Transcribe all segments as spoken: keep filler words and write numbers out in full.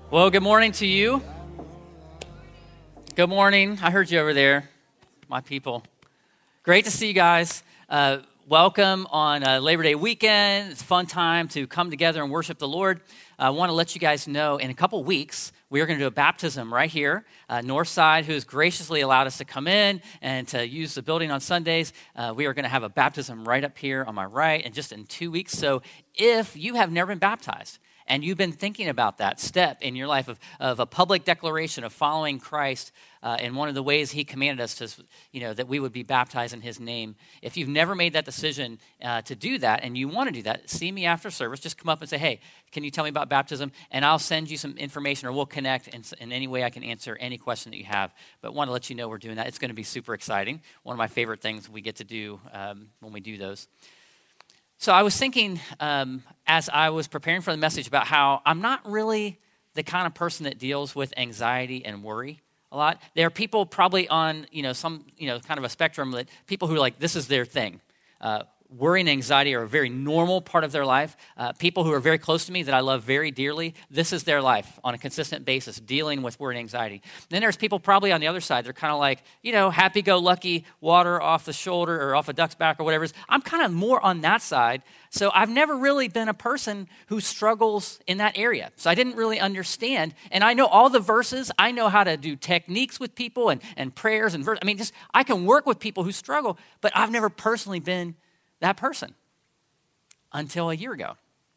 Well, good morning to you. Good morning. I heard you over there, my people. Great to see you guys. Uh, welcome on uh, Labor Day weekend. It's a fun time to come together and worship the Lord. I want to let you guys know in a couple weeks, we are going to do a baptism right here. Uh, Northside, who has graciously allowed us to come in and to use the building on Sundays, uh, we are going to have a baptism right up here on my right and just in two weeks. So if you have never been baptized, and you've been thinking about that step in your life of, of a public declaration of following Christ uh, in one of the ways he commanded us to, you know, that we would be baptized in his name. If you've never made that decision uh, to do that and you want to do that, see me after service. Just come up and say, hey, can you tell me about baptism? And I'll send you some information or we'll connect in, in any way I can answer any question that you have. But want to let you know we're doing that. It's going to be super exciting. One of my favorite things we get to do um, when we do those. So I was thinking um, as I was preparing for the message about how I'm not really the kind of person that deals with anxiety and worry a lot. There are people probably on, you know, some, you know, kind of a spectrum that people who are like, this is their thing. Uh, worry and anxiety are a very normal part of their life. Uh, people who are very close to me that I love very dearly, this is their life on a consistent basis, dealing with worry and anxiety. Then there's people probably on the other side. They're kind of like, you know, happy-go-lucky, water off the shoulder or off a duck's back or whatever it is. I'm kind of more on that side. So I've never really been a person who struggles in that area. So I didn't really understand. And I know all the verses. I know how to do techniques with people and, and prayers and verses. I mean, just I can work with people who struggle, but I've never personally been that person until a year ago.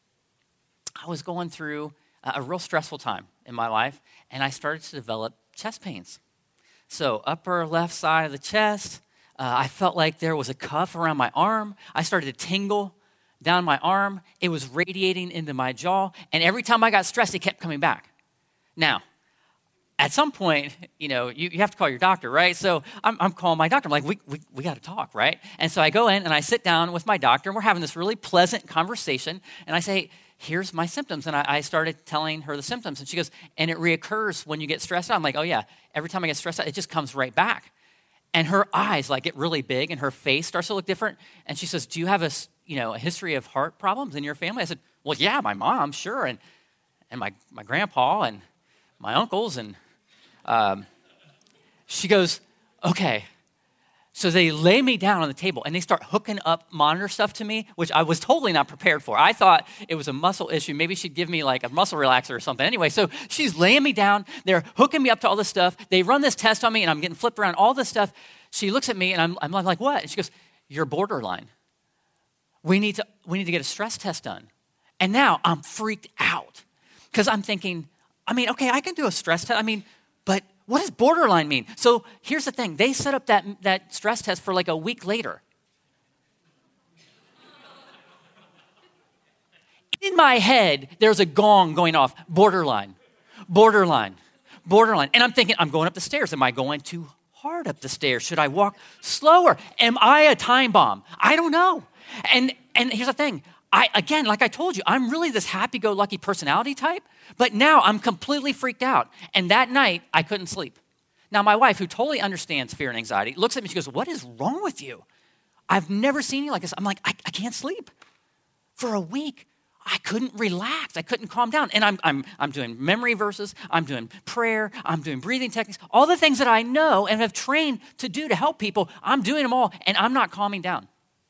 I was going through a real stressful time in my life, and I started to develop chest pains. So upper left side of the chest, uh, I felt like there was a cuff around my arm. I started to tingle down my arm. It was radiating into my jaw, and every time I got stressed, it kept coming back. Now, at some point, you know, you, you have to call your doctor, right? So I'm, I'm calling my doctor. I'm like, we we, we got to talk, right? And so I go in and I sit down with my doctor, and we're having this really pleasant conversation. And I say, here's my symptoms. And I, I started telling her the symptoms. And she goes, and it reoccurs when you get stressed out. I'm like, oh, yeah, every time I get stressed out, it just comes right back. And her eyes like get really big, and her face starts to look different. And she says, do you have a, you know, a history of heart problems in your family? I said, well, yeah, my mom, sure, and and my, my grandpa and my uncles and Um, she goes, okay. So they lay me down on the table and they start hooking up monitor stuff to me, which I was totally not prepared for. I thought it was a muscle issue. Maybe she'd give me like a muscle relaxer or something. Anyway, so she's laying me down. They're hooking me up to all this stuff. They run this test on me and I'm getting flipped around, all this stuff. She looks at me and I'm, I'm like, what? And she goes, you're borderline. We need to, we need to get a stress test done. And now I'm freaked out because I'm thinking, I mean, okay, I can do a stress test. I mean, but what does borderline mean? So here's the thing. They set up that, that stress test for like a week later. In my head, there's a gong going off. Borderline, borderline, borderline. And I'm thinking, I'm going up the stairs. Am I going too hard up the stairs? Should I walk slower? Am I a time bomb? I don't know. And, and here's the thing. I, again, like I told you, I'm really this happy-go-lucky personality type, but now I'm completely freaked out. And that night, I couldn't sleep. Now, my wife, who totally understands fear and anxiety, looks at me, she goes, what is wrong with you? I've never seen you like this. I'm like, I, I can't sleep. For a week, I couldn't relax. I couldn't calm down. And I'm, I'm, I'm doing memory verses. I'm doing prayer. I'm doing breathing techniques. All the things that I know and have trained to do to help people, I'm doing them all, and I'm not calming down.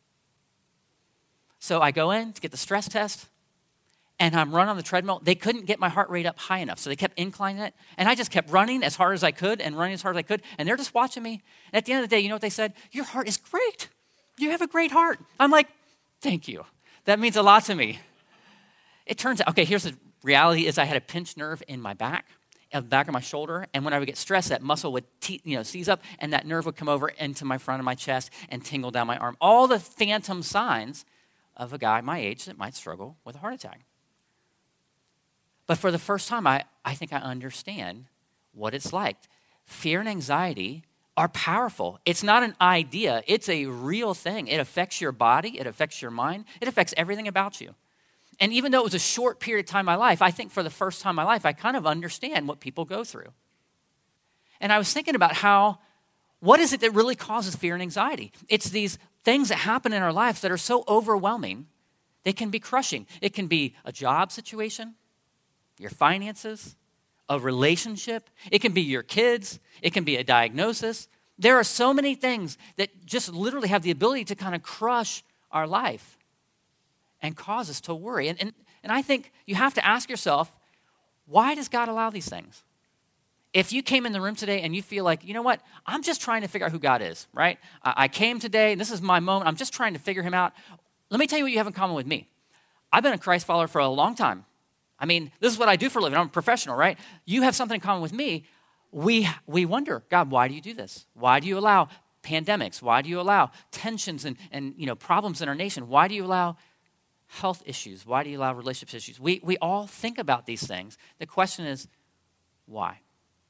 So I go in to get the stress test, and I'm running on the treadmill. They couldn't get my heart rate up high enough, so they kept inclining it. And I just kept running as hard as I could and running as hard as I could, and they're just watching me. And at the end of the day, you know what they said? Your heart is great. You have a great heart. I'm like, thank you. That means a lot to me. It turns out, okay, here's the reality is I had a pinched nerve in my back, at the back of my shoulder, and when I would get stressed, that muscle would te- you know, seize up, and that nerve would come over into my front of my chest and tingle down my arm. All the phantom signs of a guy my age that might struggle with a heart attack. But for the first time, I, I think I understand what it's like. Fear and anxiety are powerful. It's not an idea. It's a real thing. It affects your body. It affects your mind. It affects everything about you. And even though it was a short period of time in my life, I think for the first time in my life, I kind of understand what people go through. And I was thinking about how, what is it that really causes fear and anxiety? It's these things that happen in our lives that are so overwhelming, they can be crushing. It can be a job situation, your finances, a relationship. It can be your kids. It can be a diagnosis. There are so many things that just literally have the ability to kind of crush our life and cause us to worry. And, and, and I think you have to ask yourself, why does God allow these things? If you came in the room today and you feel like, you know what, I'm just trying to figure out who God is, right? I, I came today and this is my moment. I'm just trying to figure him out. Let me tell you what you have in common with me. I've been a Christ follower for a long time. I mean, this is what I do for a living. I'm a professional, right? You have something in common with me. We, we wonder, God, why do you do this? Why do you allow pandemics? Why do you allow tensions and, and you know, problems in our nation? Why do you allow health issues? Why do you allow relationship issues? We, we all think about these things. The question is, why?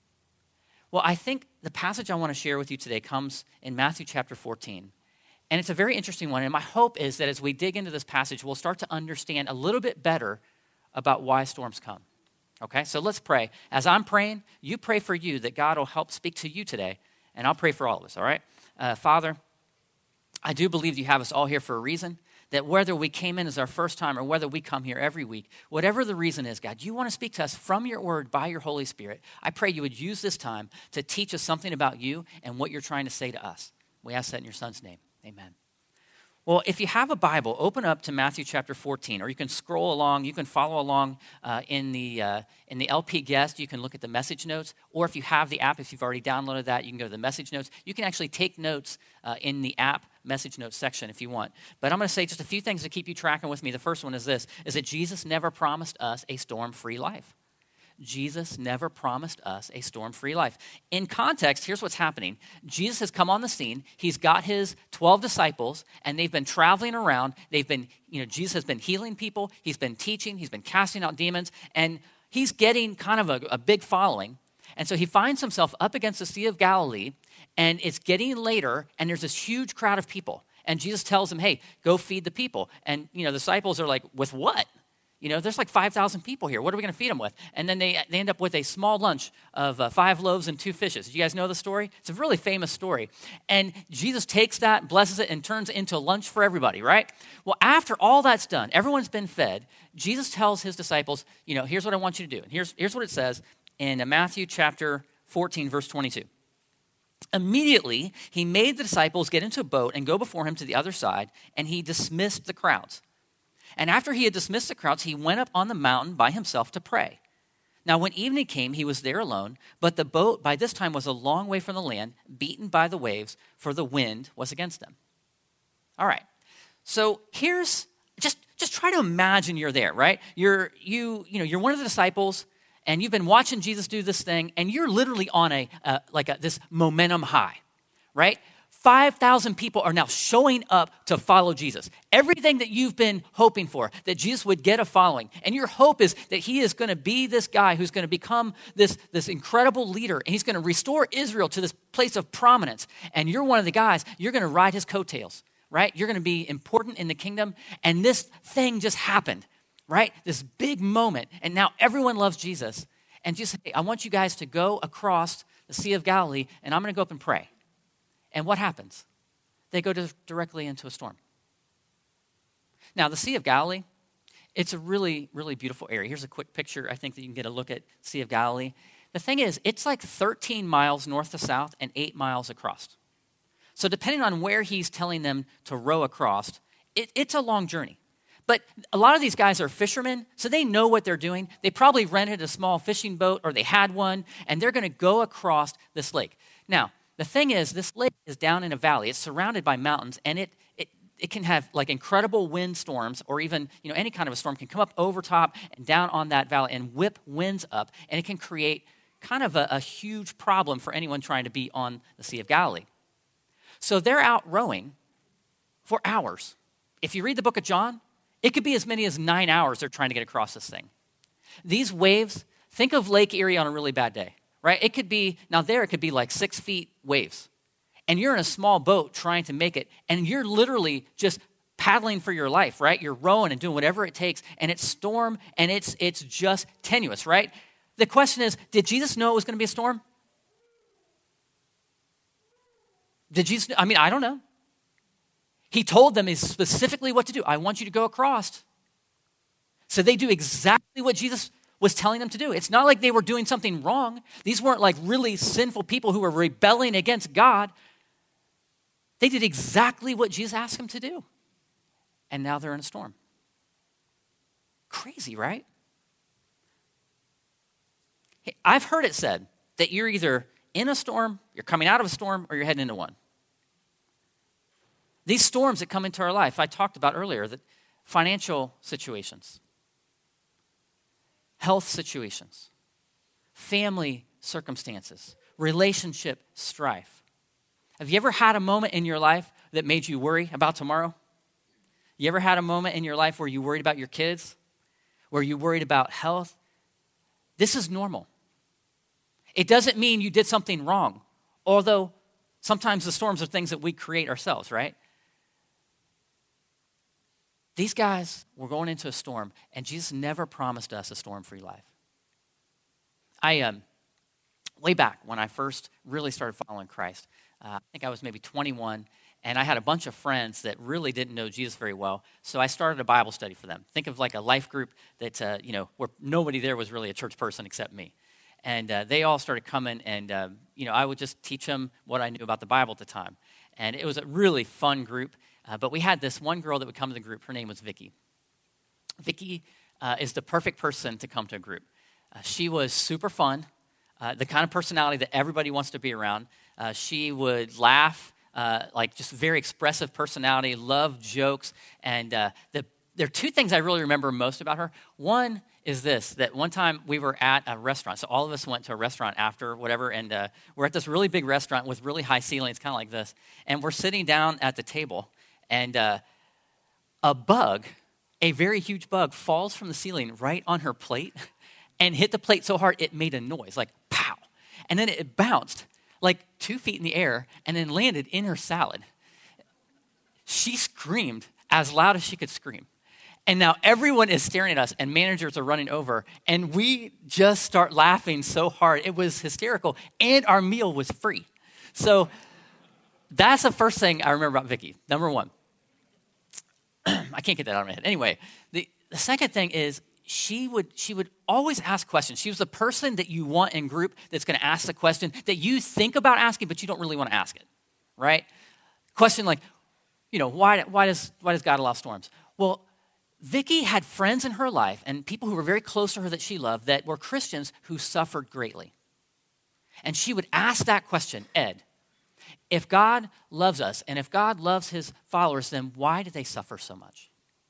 Well, I think the passage I want to share with you today comes in Matthew chapter fourteen. And it's a very interesting one. And my hope is that as we dig into this passage, we'll start to understand a little bit better about why storms come. Okay, so let's pray. As I'm praying, you pray for you that God will help speak to you today. And I'll pray for all of us, all right? Uh, Father, I do believe you have us all here for a reason. That whether we came in as our first time or whether we come here every week, whatever the reason is, God, you want to speak to us from your word by your Holy Spirit. I pray you would use this time to teach us something about you and what you're trying to say to us. We ask that in your son's name. Amen. Well, if you have a Bible, open up to Matthew chapter fourteen, or you can scroll along. You can follow along uh, in the uh, in the L P guest. You can look at the message notes, or if you have the app, if you've already downloaded that, you can go to the message notes. You can actually take notes uh, in the app message notes section if you want. But I'm going to say just a few things to keep you tracking with me. The first one is this, is that Jesus never promised us a storm-free life. Jesus never promised us a storm-free life. In context, here's what's happening. Jesus has come on the scene. He's got his twelve disciples, and they've been traveling around. They've been, you know, Jesus has been healing people. He's been teaching. He's been casting out demons, and he's getting kind of a, a big following. And so he finds himself up against the Sea of Galilee, and it's getting later, and there's this huge crowd of people. And Jesus tells them, hey, go feed the people. And, you know, the disciples are like, with what? You know, there's like five thousand people here. What are we going to feed them with? And then they, they end up with a small lunch of uh, five loaves and two fishes. Do you guys know the story? It's a really famous story. And Jesus takes that, blesses it, and turns it into lunch for everybody, right? Well, after all that's done, everyone's been fed, Jesus tells his disciples, you know, here's what I want you to do. And here's, here's what it says in Matthew chapter fourteen, verse twenty-two. Immediately, he made the disciples get into a boat and go before him to the other side, and he dismissed the crowds. And after he had dismissed the crowds, he went up on the mountain by himself to pray. Now, when evening came, he was there alone, but the boat by this time was a long way from the land, beaten by the waves, for the wind was against them. All right. So here's, just, just try to imagine you're there, right? You're, you, you know, you're one of the disciples, and you've been watching Jesus do this thing, and you're literally on a, uh, like a, this momentum high, right? five thousand people are now showing up to follow Jesus. Everything that you've been hoping for, that Jesus would get a following. And your hope is that he is going to be this guy who's going to become this, this incredible leader. And he's going to restore Israel to this place of prominence. And you're one of the guys, you're going to ride his coattails, right? You're going to be important in the kingdom. And this thing just happened, right? This big moment. And now everyone loves Jesus. And just, hey, I want you guys to go across the Sea of Galilee, and I'm going to go up and pray. And what happens? They go to, directly into a storm. Now, the Sea of Galilee, it's a really, really beautiful area. Here's a quick picture. I think that you can get a look at Sea of Galilee. The thing is, it's like thirteen miles north to south and eight miles across. So depending on where he's telling them to row across, it, it's a long journey. But a lot of these guys are fishermen, so they know what they're doing. They probably rented a small fishing boat, or they had one, and they're going to go across this lake. Now, the thing is, this lake is down in a valley. It's surrounded by mountains, and it it it can have like incredible wind storms, or even, you know, any kind of a storm can come up over top and down on that valley and whip winds up, and it can create kind of a, a huge problem for anyone trying to be on the Sea of Galilee. So they're out rowing for hours. If you read the book of John, it could be as many as nine hours they're trying to get across this thing. These waves, think of Lake Erie on a really bad day. Right? It could be, now there it could be like six feet waves. And you're in a small boat trying to make it, and you're literally just paddling for your life, right? You're rowing and doing whatever it takes, and it's storm, and it's it's just tenuous, right? The question is, did Jesus know it was going to be a storm? Did Jesus, I mean, I don't know. He told them specifically what to do. I want you to go across. So they do exactly what Jesus was telling them to do. It's not like they were doing something wrong. These weren't like really sinful people who were rebelling against God. They did exactly what Jesus asked them to do. And now they're in a storm. Crazy, right? Hey, I've heard it said that you're either in a storm, you're coming out of a storm, or you're heading into one. These storms that come into our life, I talked about earlier, that financial situations, health situations, family circumstances, relationship strife. Have you ever had a moment in your life that made you worry about tomorrow? You ever had a moment in your life where you worried about your kids? Where you worried about health? This is normal. It doesn't mean you did something wrong, although sometimes the storms are things that we create ourselves, right? These guys were going into a storm, and Jesus never promised us a storm-free life. I, um, way back when I first really started following Christ, uh, I think I was maybe twenty-one, and I had a bunch of friends that really didn't know Jesus very well, so I started a Bible study for them. Think of like a life group that, uh, you know, where nobody there was really a church person except me. And uh, they all started coming, and, uh, you know, I would just teach them what I knew about the Bible at the time. And it was a really fun group, uh, but we had this one girl that would come to the group. Her name was Vicky. Vicky uh, is the perfect person to come to a group. Uh, she was super fun, uh, the kind of personality that everybody wants to be around. Uh, she would laugh. Uh, like just very expressive personality, love jokes, and uh, the, there are two things I really remember most about her. One is this, that one time we were at a restaurant, so all of us went to a restaurant after whatever, and uh, we're at this really big restaurant with really high ceilings, kind of like this, and we're sitting down at the table, and uh, a bug, a very huge bug, falls from the ceiling right on her plate and hit the plate so hard it made a noise, like pow, and then it bounced like two feet in the air, and then landed in her salad. She screamed as loud as she could scream. And now everyone is staring at us, and managers are running over, and we just start laughing so hard. It was hysterical, and our meal was free. So that's the first thing I remember about Vicky, number one. I can't get that out of my head. Anyway, the, the second thing is, She would she would always ask questions. She was the person that you want in group that's going to ask the question that you think about asking, but you don't really want to ask it, right? Question like, you know, why why does why does God allow storms? Well, Vicky had friends in her life and people who were very close to her that she loved that were Christians who suffered greatly. And she would ask that question, Ed, if God loves us and if God loves his followers, then why do they suffer so much?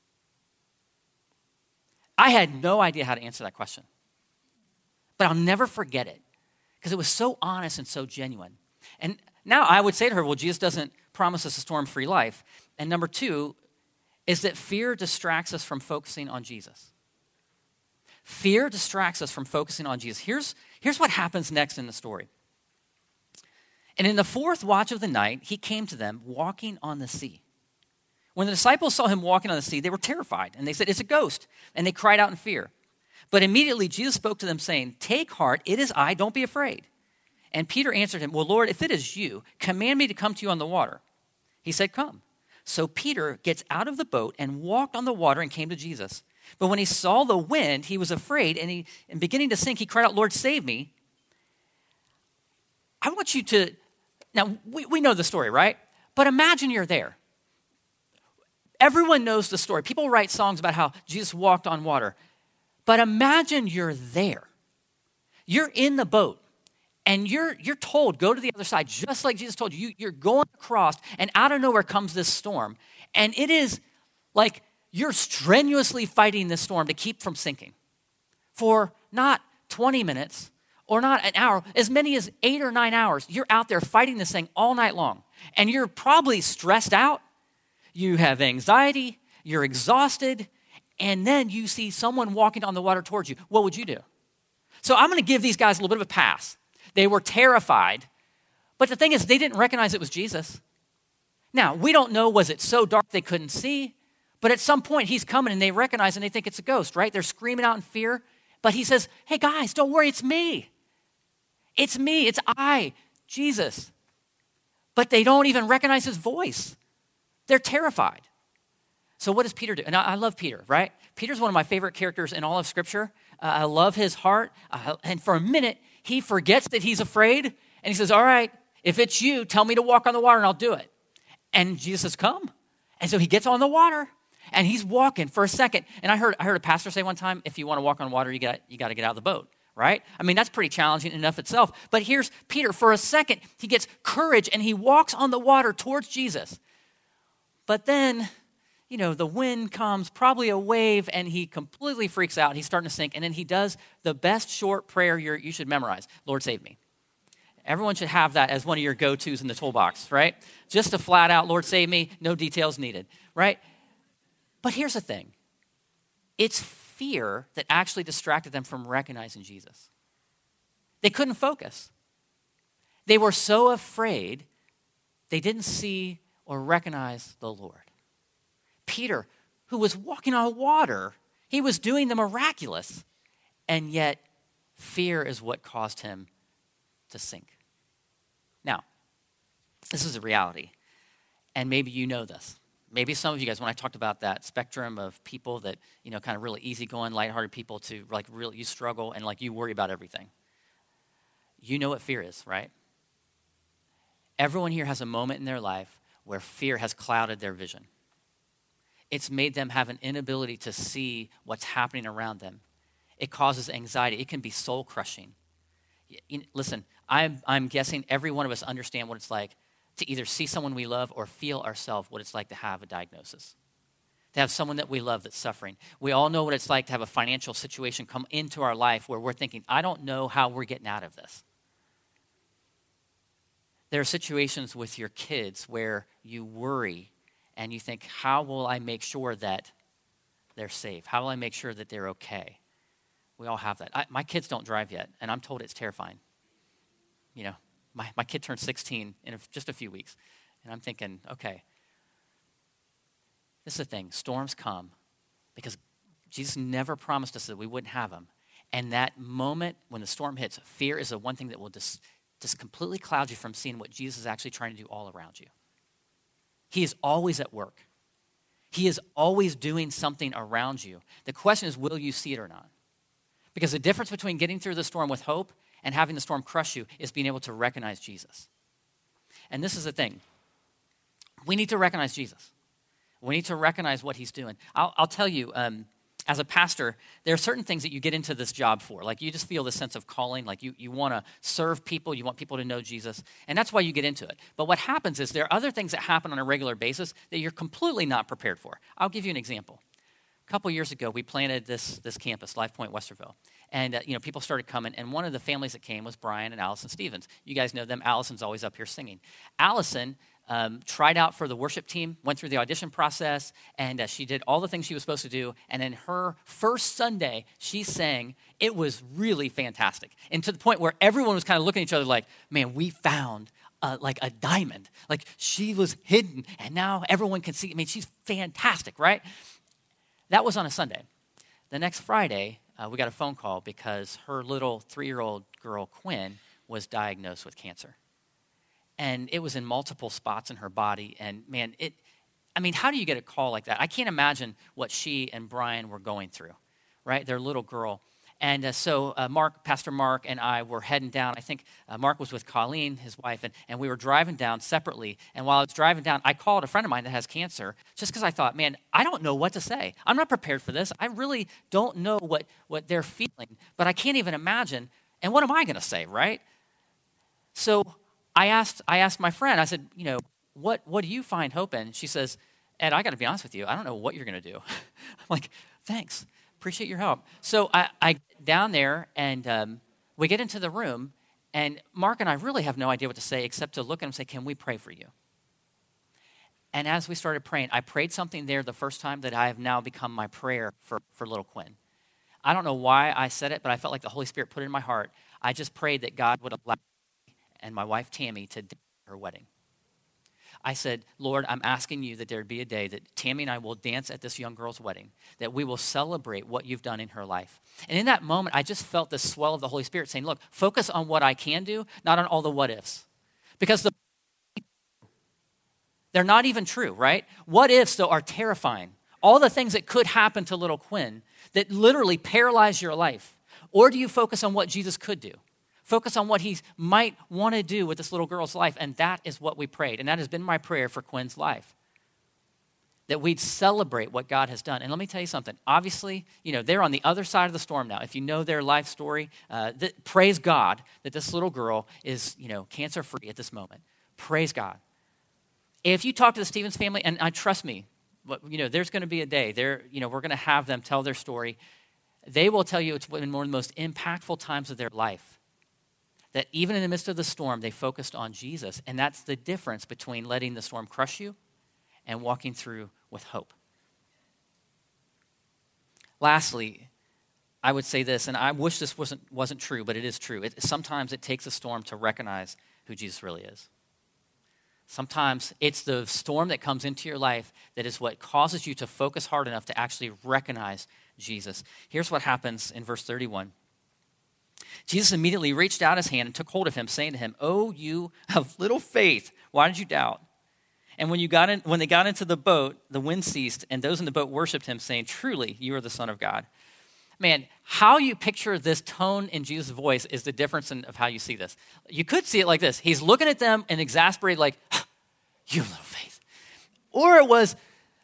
I had no idea how to answer that question. But I'll never forget it because it was so honest and so genuine. And now I would say to her, well, Jesus doesn't promise us a storm-free life. And number two is that fear distracts us from focusing on Jesus. Fear distracts us from focusing on Jesus. Here's, here's what happens next in the story. And in the fourth watch of the night, he came to them walking on the sea. When the disciples saw him walking on the sea, they were terrified, and they said, it's a ghost, and they cried out in fear. But immediately Jesus spoke to them, saying, take heart, it is I, don't be afraid. And Peter answered him, well, Lord, if it is you, command me to come to you on the water. He said, come. So Peter gets out of the boat and walked on the water and came to Jesus. But when he saw the wind, he was afraid, and, he, and beginning to sink, he cried out, Lord, save me. I want you to, now we, we know the story, right? But imagine you're there. Everyone knows the story. People write songs about how Jesus walked on water. But imagine you're there. You're in the boat, and you're, you're told, go to the other side, just like Jesus told you. you. You're going across, and out of nowhere comes this storm. And it is like you're strenuously fighting this storm to keep from sinking for not twenty minutes or not an hour, as many as eight or nine hours. You're out there fighting this thing all night long, and you're probably stressed out. You have anxiety, you're exhausted, and then you see someone walking on the water towards you. What would you do? So I'm going to give these guys a little bit of a pass. They were terrified, but the thing is, they didn't recognize it was Jesus. Now, we don't know, was it so dark they couldn't see? But at some point, he's coming, and they recognize, and they think it's a ghost, right? They're screaming out in fear, but he says, hey, guys, don't worry, it's me. It's me, it's I, Jesus. But they don't even recognize his voice. They're terrified. So what does Peter do? And I, I love Peter, right? Peter's one of my favorite characters in all of Scripture. Uh, I love his heart. Uh, and for a minute, he forgets that he's afraid. And he says, all right, if it's you, tell me to walk on the water and I'll do it. And Jesus says, come. And so he gets on the water and he's walking for a second. And I heard I heard a pastor say one time, if you want to walk on water, you got you got to get out of the boat, right? I mean, that's pretty challenging enough itself. But here's Peter. For a second, he gets courage and he walks on the water towards Jesus. But then, you know, the wind comes, probably a wave, and he completely freaks out. He's starting to sink. And then he does the best short prayer you're, you should memorize. Lord, save me. Everyone should have that as one of your go-tos in the toolbox, right? Just a flat out, Lord, save me, no details needed, right? But here's the thing. It's fear that actually distracted them from recognizing Jesus. They couldn't focus. They were so afraid, they didn't see or recognize the Lord. Peter, who was walking on water, he was doing the miraculous, and yet fear is what caused him to sink. Now, this is a reality, and maybe you know this. Maybe some of you guys, when I talked about that spectrum of people that, you know, kind of really easygoing, lighthearted people to like really, you struggle and like you worry about everything. You know what fear is, right? Everyone here has a moment in their life where fear has clouded their vision. It's made them have an inability to see what's happening around them. It causes anxiety. It can be soul crushing. Listen, I'm, I'm guessing every one of us understand what it's like to either see someone we love or feel ourselves what it's like to have a diagnosis, to have someone that we love that's suffering. We all know what it's like to have a financial situation come into our life where we're thinking, I don't know how we're getting out of this. There are situations with your kids where you worry and you think, how will I make sure that they're safe? How will I make sure that they're okay? We all have that. I, my kids don't drive yet, and I'm told it's terrifying. You know, my, my kid turned sixteen in a, just a few weeks, and I'm thinking, okay, this is the thing. Storms come because Jesus never promised us that we wouldn't have them. And that moment when the storm hits, fear is the one thing that will just, just completely cloud you from seeing what Jesus is actually trying to do all around you. He is always at work. He is always doing something around you. The question is, will you see it or not? Because the difference between getting through the storm with hope and having the storm crush you is being able to recognize Jesus. And this is the thing. We need to recognize Jesus. We need to recognize what he's doing. I'll, I'll tell you, um, as a pastor, there are certain things that you get into this job for. Like you just feel this sense of calling, like you, you want to serve people, you want people to know Jesus, and that's why you get into it. But what happens is there are other things that happen on a regular basis that you're completely not prepared for. I'll give you an example. A couple years ago, we planted this, this campus, Life Point Westerville. And, uh, you know, people started coming. And one of the families that came was Brian and Allison Stevens. You guys know them. Allison's always up here singing. Allison um, tried out for the worship team, went through the audition process, and uh, she did all the things she was supposed to do. And in her first Sunday, she sang. It was really fantastic. And to the point where everyone was kind of looking at each other like, man, we found uh, like a diamond. Like she was hidden, and now everyone can see. I mean, she's fantastic, right? That was on a Sunday. The next Friday, uh, we got a phone call because her little three-year-old girl, Quinn, was diagnosed with cancer. And it was in multiple spots in her body. And man, it, I mean, how do you get a call like that? I can't imagine what she and Brian were going through, right? Their little girl. And uh, so uh, Mark, Pastor Mark and I were heading down. I think uh, Mark was with Colleen, his wife, and, and we were driving down separately. And while I was driving down, I called a friend of mine that has cancer just because I thought, man, I don't know what to say. I'm not prepared for this. I really don't know what, what they're feeling, but I can't even imagine. And what am I going to say, right? So I asked I asked my friend, I said, you know, what, what do you find hope in? She says, Ed, I got to be honest with you. I don't know what you're going to do. I'm like, thanks. Appreciate your help. So I, I get down there, and um, we get into the room, and Mark and I really have no idea what to say except to look at him and say, can we pray for you? And as we started praying, I prayed something there the first time that I have now become my prayer for, for little Quinn. I don't know why I said it, but I felt like the Holy Spirit put it in my heart. I just prayed that God would allow me and my wife Tammy to dance at her wedding. I said, Lord, I'm asking you that there would be a day that Tammy and I will dance at this young girl's wedding, that we will celebrate what you've done in her life. And in that moment, I just felt the swell of the Holy Spirit saying, look, focus on what I can do, not on all the what ifs. Because the, they're not even true, right? What ifs, though, are terrifying. All the things that could happen to little Quinn that literally paralyze your life. Or do you focus on what Jesus could do? Focus on what he might want to do with this little girl's life. And that is what we prayed. And that has been my prayer for Quinn's life. That we'd celebrate what God has done. And let me tell you something. Obviously, you know, they're on the other side of the storm now. If you know their life story, uh, th- praise God that this little girl is, you know, cancer-free at this moment. Praise God. If you talk to the Stevens family, and I trust me, you know, there's going to be a day. They're, you know, we're going to have them tell their story. They will tell you it's been one of the most impactful times of their life. That even in the midst of the storm, they focused on Jesus. And that's the difference between letting the storm crush you and walking through with hope. Lastly, I would say this, and I wish this wasn't, wasn't true, but it is true. It, sometimes it takes a storm to recognize who Jesus really is. Sometimes it's the storm that comes into your life that is what causes you to focus hard enough to actually recognize Jesus. Here's what happens in verse thirty-one. Jesus immediately reached out his hand and took hold of him, saying to him, "Oh, you of little faith, why did you doubt?" And when you got in, when they got into the boat, the wind ceased, and those in the boat worshiped him, saying, "Truly, you are the Son of God." Man, how you picture this tone in Jesus' voice is the difference in, of how you see this. You could see it like this. He's looking at them and exasperated, like, "You have little faith." Or it was,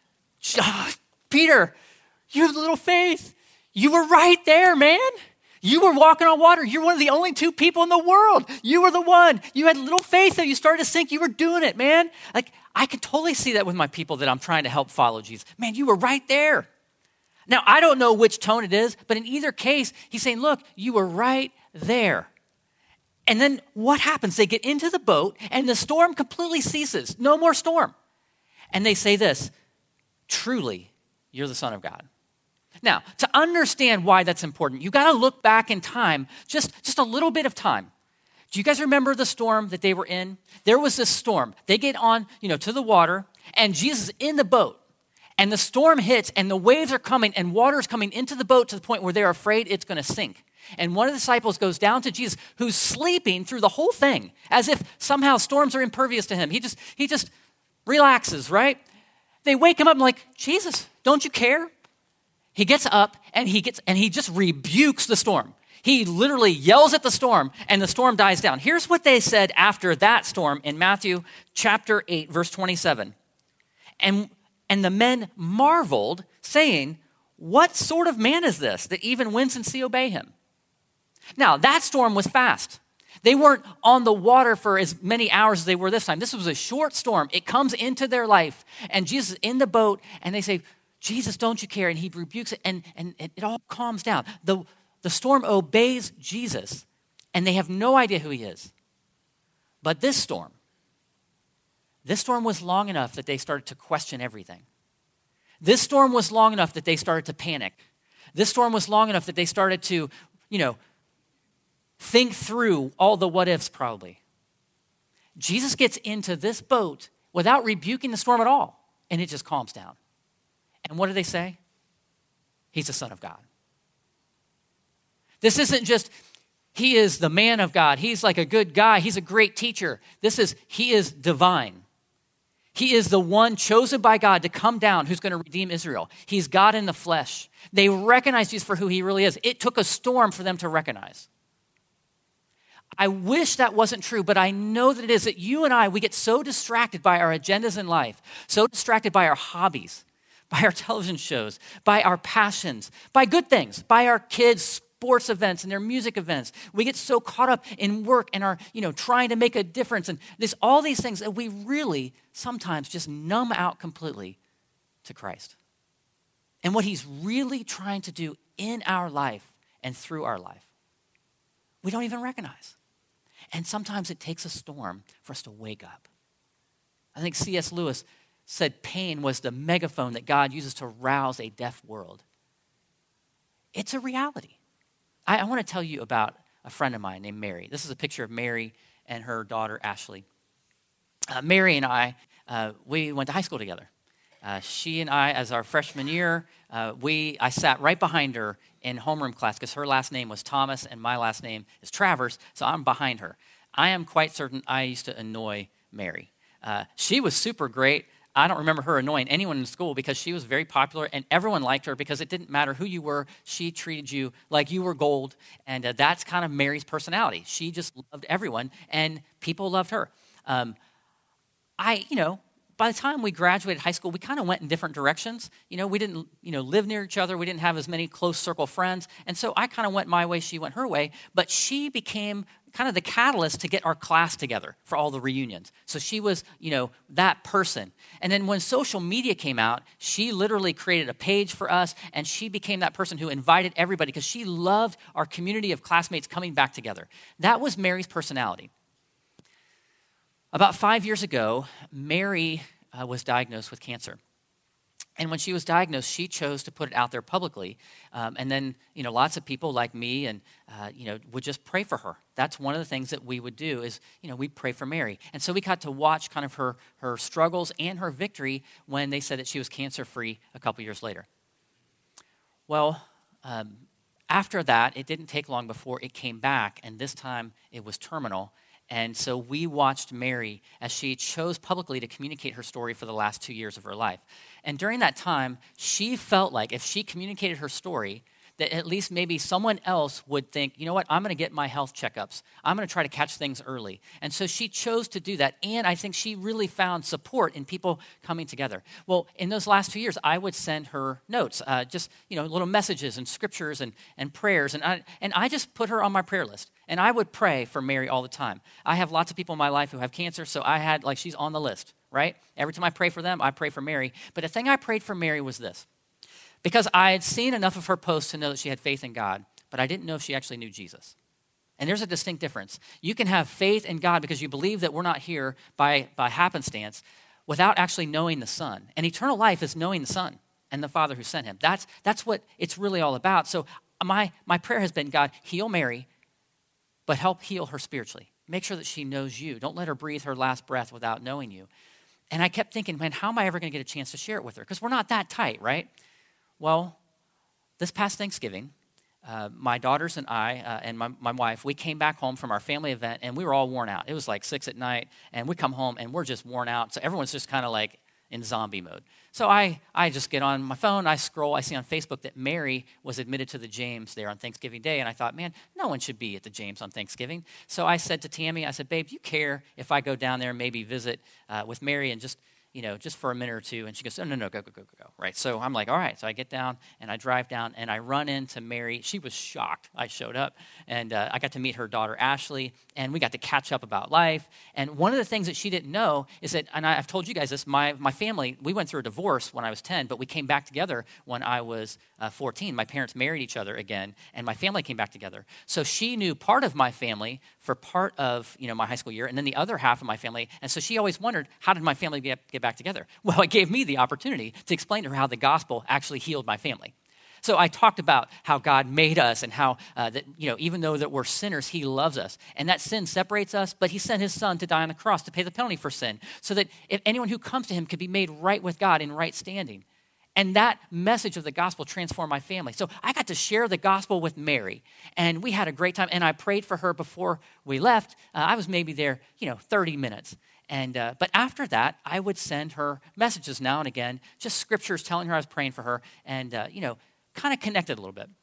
"Peter, you have little faith. You were right there, man. You were walking on water. You're one of the only two people in the world. You were the one. You had little faith that you started to sink. You were doing it, man." Like, I could totally see that with my people that I'm trying to help follow Jesus. Man, you were right there. Now, I don't know which tone it is, but in either case, he's saying, look, you were right there. And then what happens? They get into the boat, and the storm completely ceases. No more storm. And they say this, "Truly, you're the Son of God." Now, to understand why that's important, you got to look back in time, just, just a little bit of time. Do you guys remember the storm that they were in? There was this storm. They get on, you know, to the water, and Jesus is in the boat. And the storm hits, and the waves are coming, and water is coming into the boat to the point where they're afraid it's going to sink. And one of the disciples goes down to Jesus, who's sleeping through the whole thing, as if somehow storms are impervious to him. He just, he just relaxes, right? They wake him up and like, "Jesus, don't you care?" He gets up, and he gets, and he just rebukes the storm. He literally yells at the storm, and the storm dies down. Here's what they said after that storm in Matthew chapter eight, verse twenty-seven. And And the men marveled, saying, "What sort of man is this that even winds and sea obey him?" Now, that storm was fast. They weren't on the water for as many hours as they were this time. This was a short storm. It comes into their life, and Jesus is in the boat, and they say, "Jesus, don't you care?" And he rebukes it, and, and it all calms down. The, the storm obeys Jesus, and they have no idea who he is. But this storm, This storm was long enough that they started to question everything. This storm was long enough that they started to panic. This storm was long enough that they started to, you know, think through all the what ifs probably. Jesus gets into this boat without rebuking the storm at all, and it just calms down. And what do they say? He's the Son of God. This isn't just, he is the man of God. He's like a good guy. He's a great teacher. This is, he is divine. He is the one chosen by God to come down who's going to redeem Israel. He's God in the flesh. They recognize Jesus for who he really is. It took a storm for them to recognize. I wish that wasn't true, but I know that it is. That you and I, we get so distracted by our agendas in life, so distracted by our hobbies, by our television shows, by our passions, by good things, by our kids' sports events and their music events. We get so caught up in work and our, you know, trying to make a difference and this, all these things that we really sometimes just numb out completely to Christ. And what he's really trying to do in our life and through our life, we don't even recognize. And sometimes it takes a storm for us to wake up. I think C S Lewis said pain was the megaphone that God uses to rouse a deaf world. It's a reality. I, I want to tell you about a friend of mine named Mary. This is a picture of Mary and her daughter, Ashley. Uh, Mary and I, uh, we went to high school together. Uh, she and I, as our freshman year, uh, we I sat right behind her in homeroom class because her last name was Thomas and my last name is Travers, so I'm behind her. I am quite certain I used to annoy Mary. Uh, she was super great. I don't remember her annoying anyone in school because she was very popular and everyone liked her because it didn't matter who you were. She treated you like you were gold. And uh, that's kind of Mary's personality. She just loved everyone and people loved her. Um, I, you know, by the time we graduated high school, we kind of went in different directions. You know, we didn't, you know, live near each other. We didn't have as many close circle friends. And so I kind of went my way, she went her way. But she became kind of the catalyst to get our class together for all the reunions. So she was, you know, that person. And then when social media came out, she literally created a page for us, and she became that person who invited everybody because she loved our community of classmates coming back together. That was Mary's personality. About five years ago, Mary uh, was diagnosed with cancer. And when she was diagnosed, she chose to put it out there publicly. Um, and then, you know, lots of people like me and, uh, you know, would just pray for her. That's one of the things that we would do is, you know, we pray for Mary. And so we got to watch kind of her, her struggles and her victory when they said that she was cancer-free a couple years later. Well, um, after that, it didn't take long before it came back, and this time it was terminal. And so we watched Mary as she chose publicly to communicate her story for the last two years of her life. And during that time, she felt like if she communicated her story, that at least maybe someone else would think, you know what, I'm going to get my health checkups. I'm going to try to catch things early. And so she chose to do that. And I think she really found support in people coming together. Well, in those last two years, I would send her notes, uh, just, you know, little messages and scriptures and, and prayers. And I, and I just put her on my prayer list. And I would pray for Mary all the time. I have lots of people in my life who have cancer, so I had, like, she's on the list, right? Every time I pray for them, I pray for Mary. But the thing I prayed for Mary was this. Because I had seen enough of her posts to know that she had faith in God, but I didn't know if she actually knew Jesus. And there's a distinct difference. You can have faith in God because you believe that we're not here by, by happenstance without actually knowing the Son. And eternal life is knowing the Son and the Father who sent him. That's, that's what it's really all about. So my, my prayer has been, God, heal Mary, but help heal her spiritually. Make sure that she knows you. Don't let her breathe her last breath without knowing you. And I kept thinking, man, how am I ever going to get a chance to share it with her? Because we're not that tight, right? Well, this past Thanksgiving, uh, my daughters and I uh, and my, my wife, we came back home from our family event, and we were all worn out. It was like six at night, and we come home, and we're just worn out. So everyone's just kind of like in zombie mode. So I, I just get on my phone, I scroll, I see on Facebook that Mary was admitted to the James there on Thanksgiving Day, and I thought, man, no one should be at the James on Thanksgiving. So I said to Tammy, I said, babe, do you care if I go down there and maybe visit uh, with Mary and just, you know, just for a minute or two? And she goes, no, no, no, go, go, go, go, go. Right. So I'm like, all right. So I get down and I drive down and I run into Mary. She was shocked I showed up. And uh, I got to meet her daughter, Ashley, and we got to catch up about life. And one of the things that she didn't know is that, and I, I've told you guys this, my, my family, we went through a divorce when I was ten, but we came back together when I was uh, fourteen. My parents married each other again, and my family came back together. So she knew part of my family for part of, you know, my high school year, and then the other half of my family. And so she always wondered, how did my family get, get back together? Well, it gave me the opportunity to explain to her how the gospel actually healed my family. So I talked about how God made us and how, uh, that, you know, even though that we're sinners, he loves us. And that sin separates us, but he sent his son to die on the cross to pay the penalty for sin so that if anyone who comes to him could be made right with God in right standing. And that message of the gospel transformed my family. So I got to share the gospel with Mary, and we had a great time. And I prayed for her before we left. Uh, I was maybe there, you know, thirty minutes. And uh, but after that, I would send her messages now and again, just scriptures telling her I was praying for her, and uh, you know, kind of connected a little bit.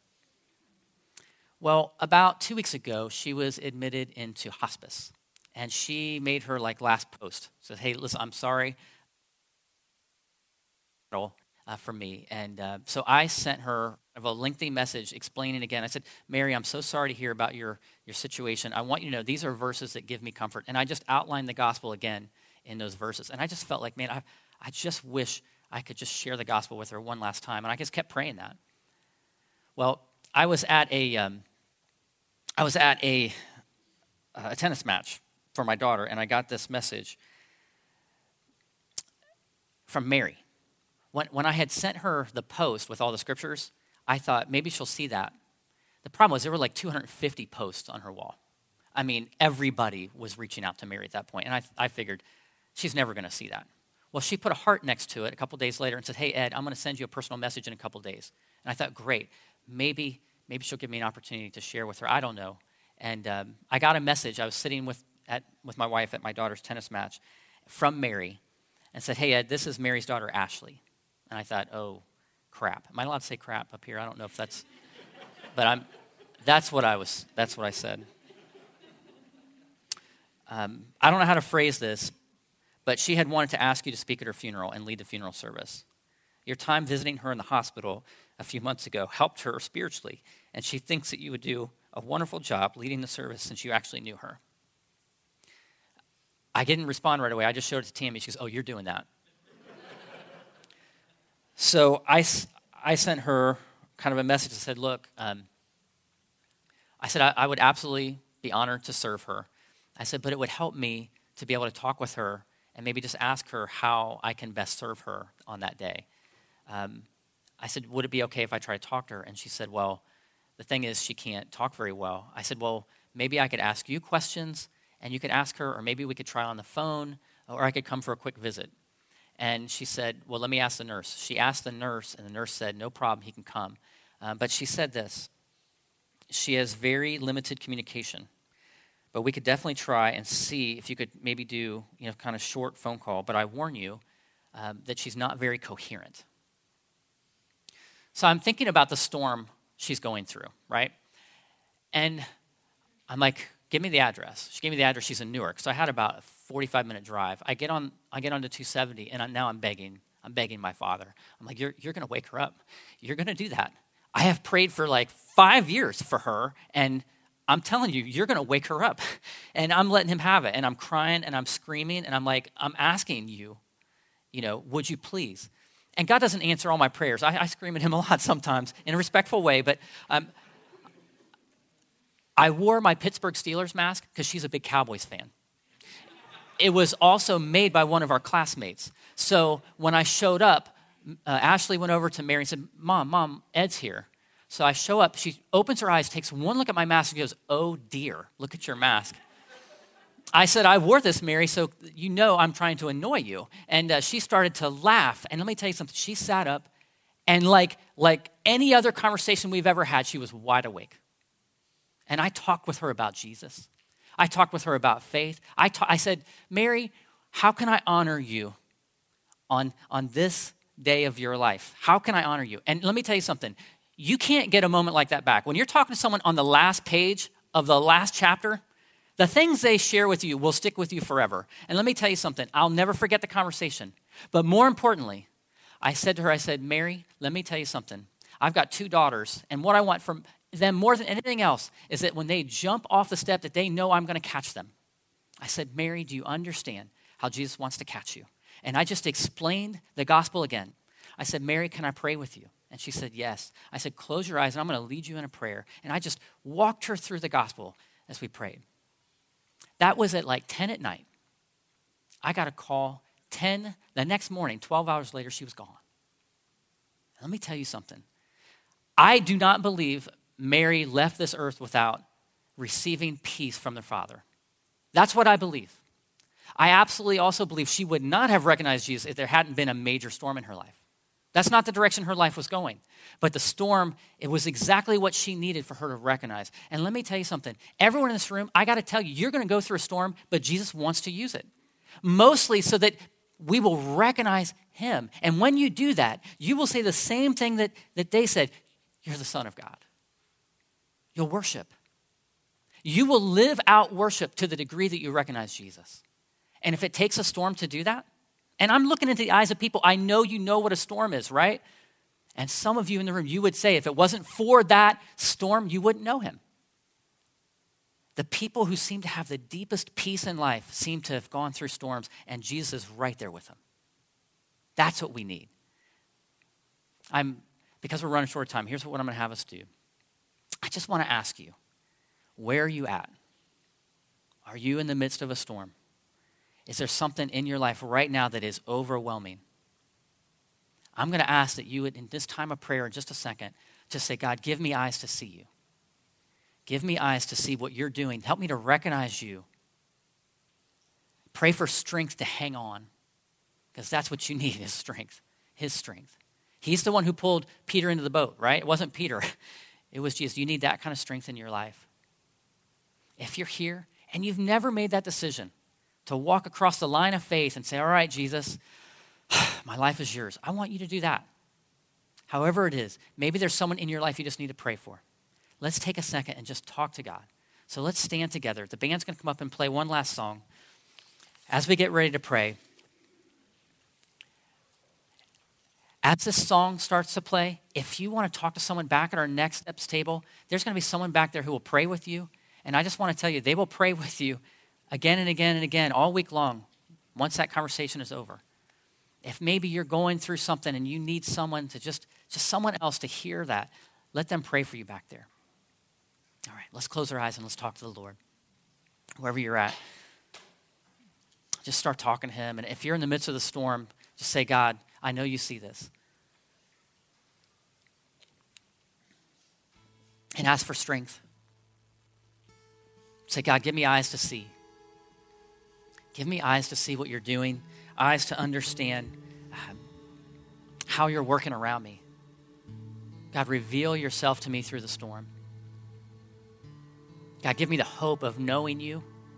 Well, about two weeks ago, she was admitted into hospice, and she made her like last post. Said, "Hey, listen, I'm sorry." Uh, for me. And uh, so I sent her a lengthy message explaining again. I said, Mary, I'm so sorry to hear about your, your situation. I want you to know these are verses that give me comfort. And I just outlined the gospel again in those verses. And I just felt like, man, I, I just wish I could just share the gospel with her one last time. And I just kept praying that. Well, I was at a, um, I was at a, a tennis match for my daughter, and I got this message from Mary. When, when I had sent her the post with all the scriptures, I thought maybe she'll see that. The problem was there were like two hundred fifty posts on her wall. I mean, everybody was reaching out to Mary at that point, and I, I figured she's never going to see that. Well, she put a heart next to it a couple days later and said, hey, Ed, I'm going to send you a personal message in a couple days. And I thought, great, maybe maybe she'll give me an opportunity to share with her. I don't know. And um, I got a message. I was sitting with at, with my wife at my daughter's tennis match from Mary. and said, hey, Ed, this is Mary's daughter, Ashley. And I thought, oh, crap. Am I allowed to say crap up here? I don't know if that's, but I'm, that's what I was, that's what I said. Um, I don't know how to phrase this, but she had wanted to ask you to speak at her funeral and lead the funeral service. Your time visiting her in the hospital a few months ago helped her spiritually, and she thinks that you would do a wonderful job leading the service since you actually knew her. I didn't respond right away. I just showed it to Tammy. She goes, oh, you're doing that. So I, I sent her kind of a message that said, look, um, I said I, I would absolutely be honored to serve her. I said, but it would help me to be able to talk with her and maybe just ask her how I can best serve her on that day. Um, I said, would it be okay if I try to talk to her? And she said, well, the thing is she can't talk very well. I said, well, maybe I could ask you questions and you could ask her, or maybe we could try on the phone, or I could come for a quick visit. And she said, well, let me ask the nurse. She asked the nurse, and the nurse said, no problem, he can come. Um, but she said this, she has very limited communication, but we could definitely try and see if you could maybe do, you know, kind of short phone call. But I warn you um, that she's not very coherent. So I'm thinking about the storm she's going through, right? And I'm like, give me the address. She gave me the address. She's in Newark. So I had about a forty-five minute drive. I get on I get onto two seventy, and I, now I'm begging. I'm begging my father. I'm like, you're, you're going to wake her up. You're going to do that. I have prayed for like five years for her, and I'm telling you, you're going to wake her up. And I'm letting him have it, and I'm crying, and I'm screaming, and I'm like, I'm asking you, you know, would you please? And God doesn't answer all my prayers. I, I scream at him a lot sometimes in a respectful way, but um, I wore my Pittsburgh Steelers mask because she's a big Cowboys fan. It was also made by one of our classmates. So when I showed up, uh, Ashley went over to Mary and said, Mom, Mom, Ed's here. So I show up. She opens her eyes, takes one look at my mask, and goes, oh, dear, look at your mask. I said, I wore this, Mary, so you know I'm trying to annoy you. And uh, she started to laugh. And let me tell you something. She sat up, and like, like any other conversation we've ever had, she was wide awake. And I talked with her about Jesus. I talked with her about faith. I, ta- I said, Mary, how can I honor you on, on this day of your life? How can I honor you? And let me tell you something. You can't get a moment like that back. When you're talking to someone on the last page of the last chapter, the things they share with you will stick with you forever. And let me tell you something. I'll never forget the conversation. But more importantly, I said to her, I said, Mary, let me tell you something. I've got two daughters, and what I want from them more than anything else is that when they jump off the step that they know I'm going to catch them. I said, Mary, do you understand how Jesus wants to catch you? And I just explained the gospel again. I said, Mary, can I pray with you? And she said, yes. I said, close your eyes, and I'm going to lead you in a prayer. And I just walked her through the gospel as we prayed. That was at like ten at night. I got a call, ten, the next morning, twelve hours later, she was gone. Let me tell you something. I do not believe Mary left this earth without receiving peace from the Father. That's what I believe. I absolutely also believe she would not have recognized Jesus if there hadn't been a major storm in her life. That's not the direction her life was going. But the storm, it was exactly what she needed for her to recognize. And let me tell you something. Everyone in this room, I got to tell you, you're going to go through a storm, but Jesus wants to use it. Mostly so that we will recognize him. And when you do that, you will say the same thing that, that they said. You're the Son of God. You'll worship. You will live out worship to the degree that you recognize Jesus. And if it takes a storm to do that, and I'm looking into the eyes of people, I know you know what a storm is, right? And some of you in the room, you would say, if it wasn't for that storm, you wouldn't know him. The people who seem to have the deepest peace in life seem to have gone through storms, and Jesus is right there with them. That's what we need. I'm because we're running short of time, here's what I'm going to have us do. I just want to ask you, where are you at? Are you in the midst of a storm? Is there something in your life right now that is overwhelming? I'm going to ask that you would, in this time of prayer in just a second, just say, God, give me eyes to see you. Give me eyes to see what you're doing. Help me to recognize you. Pray for strength to hang on, because that's what you need is strength, his strength. He's the one who pulled Peter into the boat, right? It wasn't Peter. It was Jesus. You need that kind of strength in your life. If you're here and you've never made that decision to walk across the line of faith and say, all right, Jesus, My life is yours. I want you to do that. However it is, maybe there's someone in your life you just need to pray for. Let's take a second and just talk to God. So let's stand together. The band's going to come up and play one last song. As we get ready to pray, as this song starts to play, if you want to talk to someone back at our Next Steps table, there's going to be someone back there who will pray with you. And I just want to tell you, they will pray with you again and again and again all week long once that conversation is over. If maybe you're going through something and you need someone to just, just someone else to hear that, let them pray for you back there. All right, let's close our eyes and let's talk to the Lord. Wherever you're at, just start talking to him. And if you're in the midst of the storm, just say, God, I know you see this. And ask for strength. Say, God, give me eyes to see. Give me eyes to see what you're doing, eyes to understand um, how you're working around me. God, reveal yourself to me through the storm. God, give me the hope of knowing you,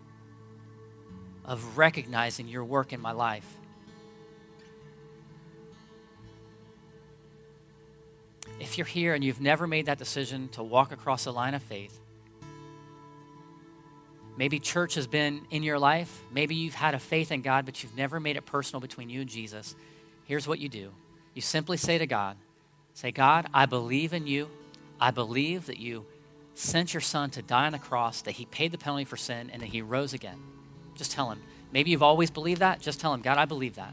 of recognizing your work in my life. If you're here and you've never made that decision to walk across the line of faith, maybe church has been in your life. Maybe you've had a faith in God, but you've never made it personal between you and Jesus. Here's what you do. You simply say to God, say, God, I believe in you. I believe that you sent your son to die on the cross, that he paid the penalty for sin, and that he rose again. Just tell him. Maybe you've always believed that. Just tell him, God, I believe that.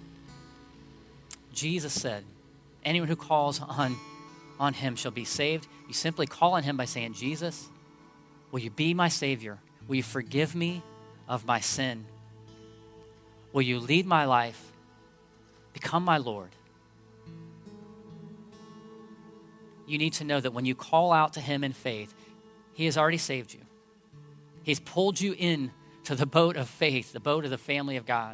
Jesus said, anyone who calls on, on him shall be saved. You simply call on him by saying, Jesus, will you be my Savior? Will you forgive me of my sin? Will you lead my life? Become my Lord. You need to know that when you call out to him in faith, he has already saved you. He's pulled you in to the boat of faith, the boat of the family of God.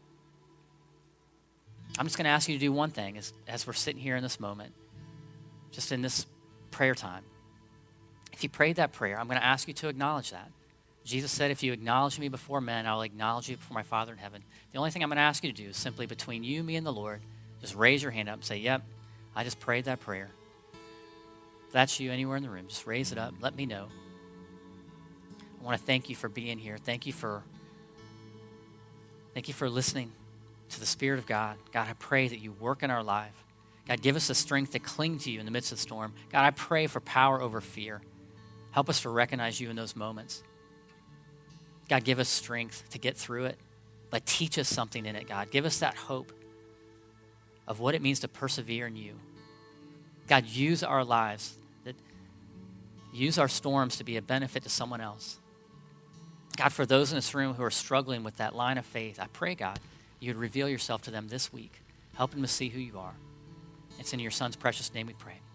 I'm just going to ask you to do one thing as, as we're sitting here in this moment, just in this prayer time. If you prayed that prayer, I'm going to ask you to acknowledge that. Jesus said, if you acknowledge me before men, I will acknowledge you before my Father in heaven. The only thing I'm going to ask you to do is simply between you, me, and the Lord, just raise your hand up and say, yep, I just prayed that prayer. If that's you anywhere in the room, just raise it up. Let me know. I want to thank you for being here. Thank you for, thank you for listening to the Spirit of God. God, I pray that you work in our life. God, give us the strength to cling to you in the midst of the storm. God, I pray for power over fear. Help us to recognize you in those moments. God, give us strength to get through it, but teach us something in it, God. Give us that hope of what it means to persevere in you. God, use our lives, that use our storms to be a benefit to someone else. God, for those in this room who are struggling with that line of faith, I pray, God, you would reveal yourself to them this week. Help them to see who you are. It's in your son's precious name we pray.